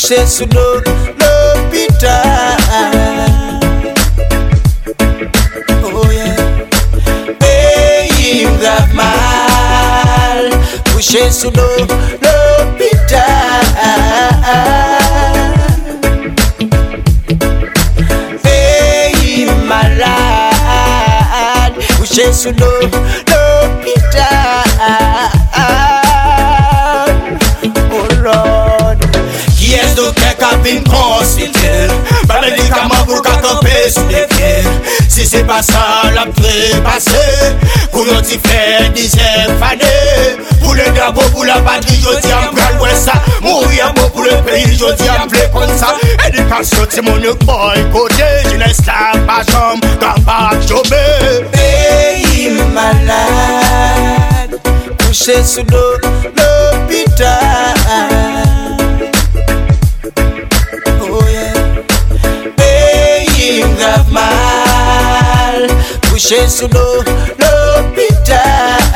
couché sous l'hôpital. Oh yeah. Pays grave mal, couché sous l'hôpital. Pays malade, couché sous l'hôpital. Oh Lord, qui est donc quelqu'un qui consulté? Pas de médicaments pour camper sous les pieds. Si c'est pas ça, la pré-passé. Pour nous t'y faire 10e année. Pour le drapeau, pour la patrie, je dis en plein l'ouest ça. Mourir beau pour le pays, je dis en plein comme ça. Éducation, c'est mon boycotté. Jeunesse là, pas jambe, capable de jobber. Pays malade, couché sous l'hôpital. Oh yeah. Pays grave mal, couché sous l'hôpital.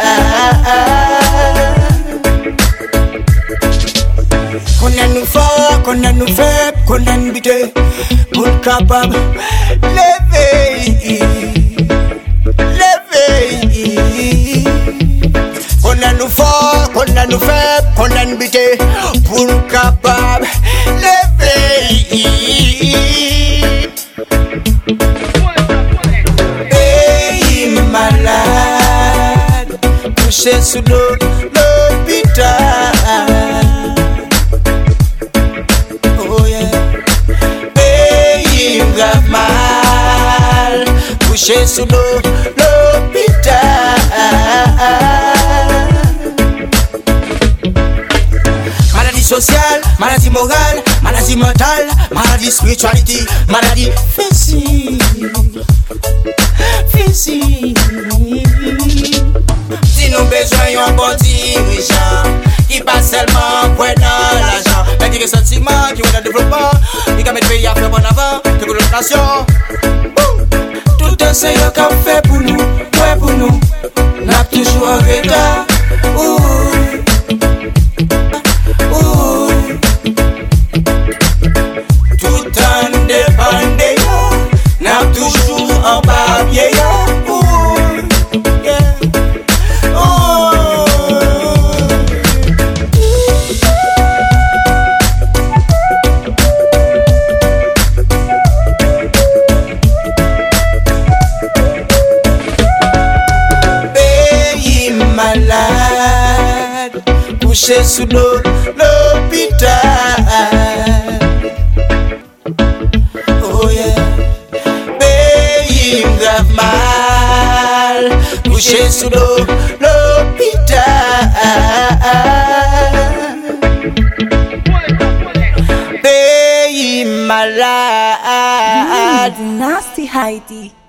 Condamne-nous fort, condamne-nous faible, condamne-nous vite, pour le capable, lever. Condamne-nous fort, condamne-nous faible, condamne-nous vite, pour le capable, lever. Pays malade, couché sous l'hôpital. Oh yeah. Pays grave mal, couché sous l'hôpital. Maladie sociale, maladie morale, maladie mentale, maladie spiritualité, maladie physique. Si nous besoin d'un bon dirigeant qui pas seulement pour dans l'argent, mais qui a des sentiments, qui ont le développement, qui a mis le pays à faire bon avant, que pour notre nation. Tout un seigneur qu'a fait pour nous, ouais pour nous, n'a toujours en retard. Tout en dépendant, n'a toujours en bas pied. Malade, couché sous l'hôpital. Oh yeah. Pays grave mal, couché sous l'hôpital. Pays malade. Nasty Heidi.